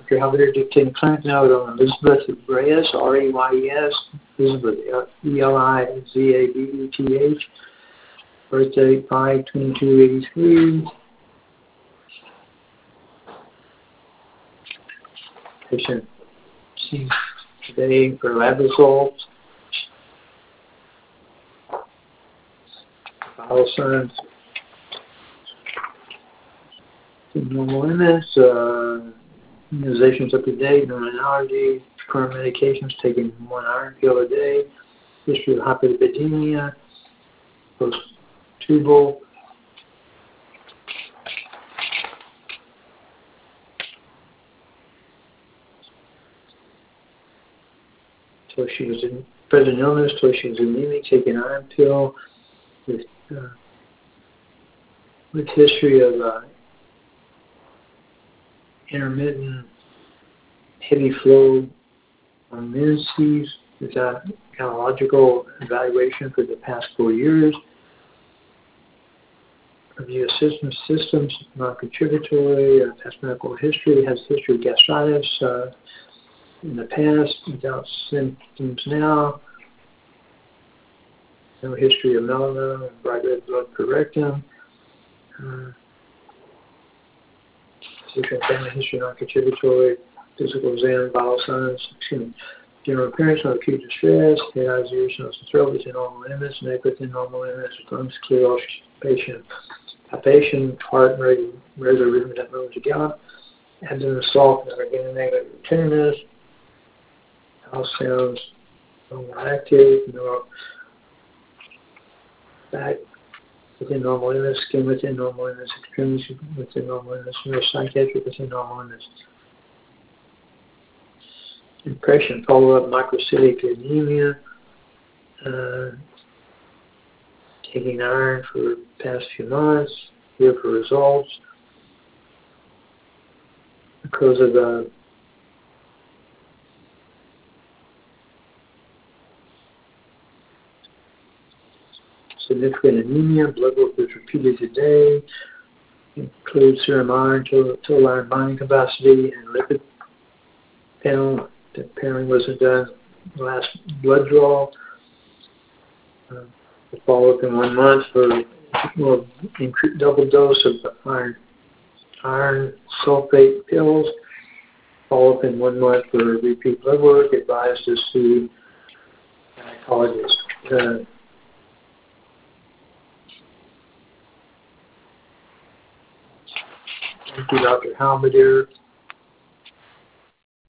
Dr. Halbert dictating clinic note on Elizabeth Reyes, R-A-Y-E-S, Elizabeth, E-L-I-Z-A-B-E-T-H, birthday 5/22/83. Patient seen today for lab results. Vital signs. Normal limits. Immunizations up to date. No allergy. Current medications. Taking 1 iron pill a day. History of hyperlipidemia. Post-tubal. So she was in present illness. So she was anemic. Taking an iron pill. With history of intermittent heavy flow on menses without gynecological evaluation for the past 4 years. Review systems, non-contributory, past medical history, has history of gastritis in the past, without symptoms now. No history of melanoma, bright red blood per rectum. Family history, non-contributory, physical exam, vital signs, general appearance, no acute distress, head, eyes, ears, nose, and throat within normal limits, neck within normal limits, lungs clear, patient palpation, heart, regular rhythm that moves to gallop, abdomen soft, never getting negative tenderness, house sounds, normal active, no back within normal limits, skin within normal limits, extremities within normal limits, no psychiatric within normal limits. Impression, follow-up, microcytic anemia, taking iron for the past few months, here for results. Because of the significant anemia, blood work was repeated today, includes serum iron, total iron binding capacity, and lipid panel. The pairing wasn't done last blood draw. Follow up in 1 month for double dose of iron sulfate pills. Follow up in 1 month for repeat blood work. Advised to see gynecologist. Thank you, Dr. Halbert.